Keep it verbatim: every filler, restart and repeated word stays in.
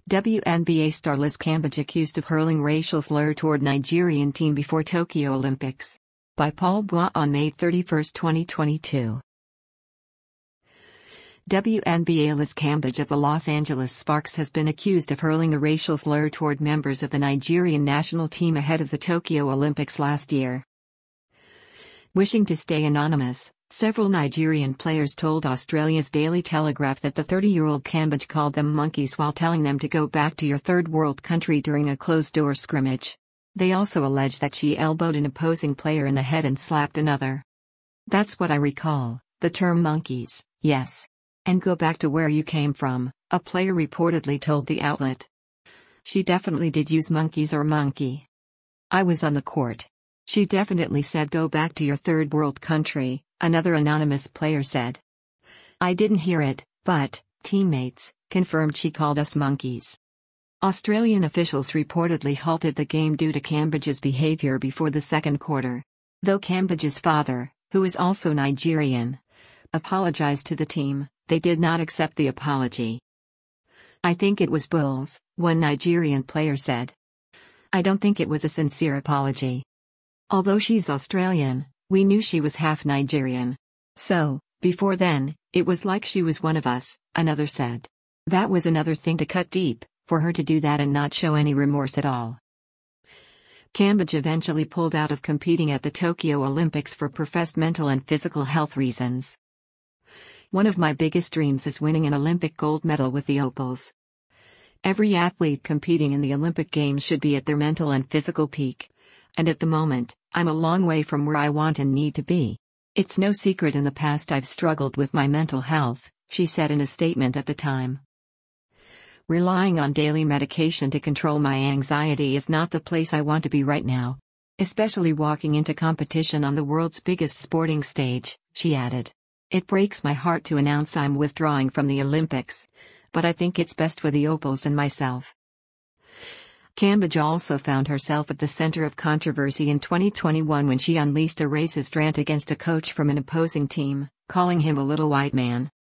W N B A star Liz Cambage accused of hurling racial slur toward Nigerian team before Tokyo Olympics. By Paul Bois on May thirty-first, twenty twenty-two. W N B A Liz Cambage of the Los Angeles Sparks has been accused of hurling a racial slur toward members of the Nigerian national team ahead of the Tokyo Olympics last year. Wishing to stay anonymous, several Nigerian players told Australia's Daily Telegraph that the thirty-year-old Cambage called them monkeys while telling them to go back to your third world country during a closed-door scrimmage. They also alleged that she elbowed an opposing player in the head and slapped another. "That's what I recall, the term monkeys, yes. And go back to where you came from," a player reportedly told the outlet. "She definitely did use monkeys or monkey. I was on the court. She definitely said go back to your third world country," another anonymous player said. "I didn't hear it, but teammates confirmed she called us monkeys." Australian officials reportedly halted the game due to Cambage's behaviour before the second quarter. Though Cambage's father, who is also Nigerian, apologised to the team, they did not accept the apology. "I think it was bulls," one Nigerian player said. "I don't think it was a sincere apology. Although she's Australian, we knew she was half Nigerian. So, before then, it was like she was one of us," another said. "That was another thing to cut deep, for her to do that and not show any remorse at all." Cambage eventually pulled out of competing at the Tokyo Olympics for professed mental and physical health reasons. "One of my biggest dreams is winning an Olympic gold medal with the Opals. Every athlete competing in the Olympic Games should be at their mental and physical peak. And at the moment, I'm a long way from where I want and need to be. It's no secret in the past I've struggled with my mental health," she said in a statement at the time. "Relying on daily medication to control my anxiety is not the place I want to be right now. Especially walking into competition on the world's biggest sporting stage," she added. "It breaks my heart to announce I'm withdrawing from the Olympics, but I think it's best for the Opals and myself." Cambage also found herself at the center of controversy in twenty twenty-one when she unleashed a racist rant against a coach from an opposing team, calling him a little white man.